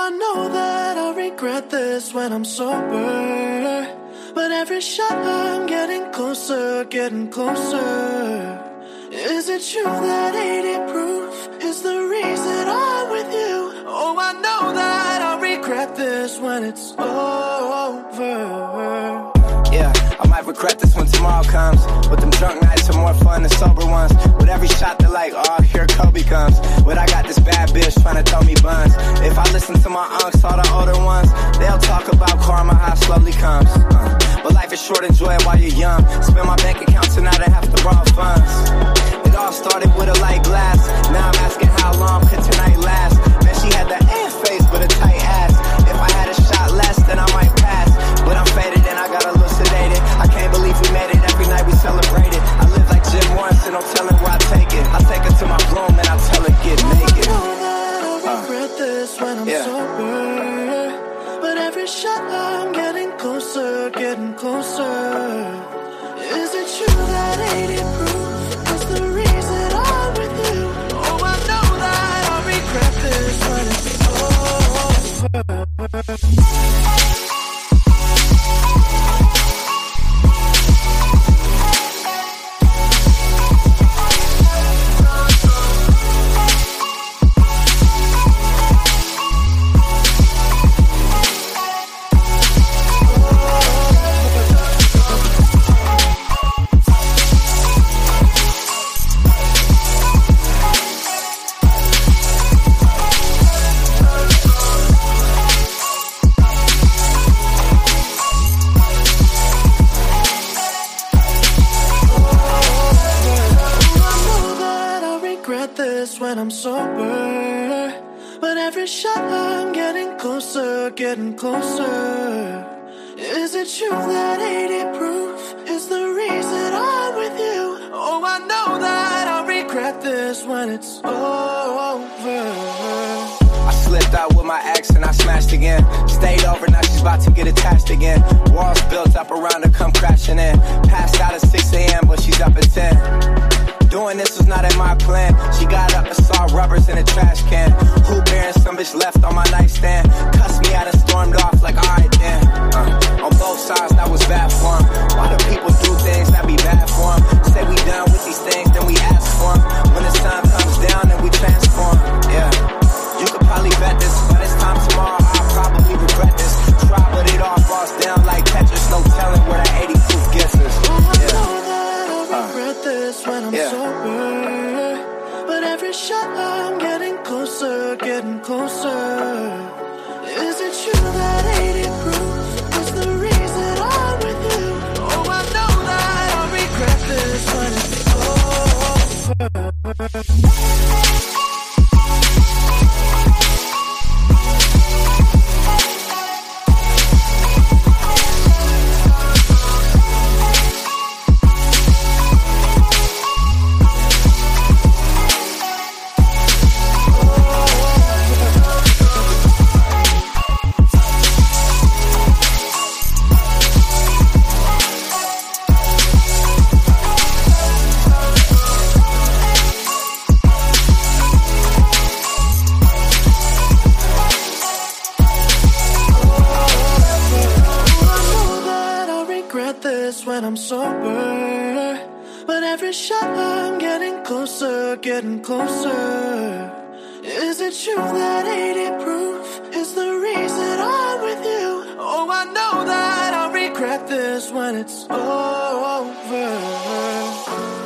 I know that I'll regret this when I'm sober, but every shot I'm getting closer, getting closer. Is it true that 80 proof is the reason I'm with you? Oh, I know that I'll regret this when it's over. Yeah, I might regret this when tomorrow comes, but them drunk nights are more fun than sober ones. With every shot they're like, oh, here Kobe comes. But I got this bad bitch trying to throw me buns. If I listen to my unks, all the older ones, they'll talk about karma, how it slowly comes. But life is short, enjoy it while you're young. Spend my bank account tonight, I have to borrow funds. It all started with a light glass. Now I'm asking how long could tonight last. Man, she had the ass face but a tight ass. If I had a shot less, then I might pass. But I'm faded and I got elucidated. I can't believe we made it, every night we celebrated. I live like Jim Morrison, no telling where I take it. I take her to my room and I tell her get naked. I know that I'll regret this when I'm sober, but every shot I'm getting closer, getting closer. Is it true that 80 proof is the reason I'm with you? Oh, I know that I'll regret this when it's over. When I'm sober, but every shot I'm getting closer, getting closer. Is it true that 80 proof is the reason I'm with you? Oh, I know that I'll regret this when it's over. I slipped out with my ex and I smashed again. Stayed over, now she's about to get attached again. Walls built up around her, come crashing in. Passed out at 6 a.m., but she's up at 10. Doing this was not in my plan. She got up and saw rubbers in a trash can. Who bearing some bitch left on my nightstand. Cussed me out and stormed off like alright then. On both sides that was bad for 'em. Why do people do things that be bad for 'em? Say we done with these things, then we ask for 'em. When the sun comes down, then we transform. Yeah, you could probably bet this, but it's time tomorrow, I'll probably regret this. Try, but it all falls down like Tetris. No telling where that 80 proof gets us. This when I'm sober, but every shot I'm getting closer, getting closer. Is it true that 80 proof is the reason I'm with you? Oh, I know that I'll regret this when it's over. When I'm sober, but every shot I'm getting closer, getting closer. Is it true that 80 proof is the reason I'm with you? Oh, I know that I'll regret this when it's over.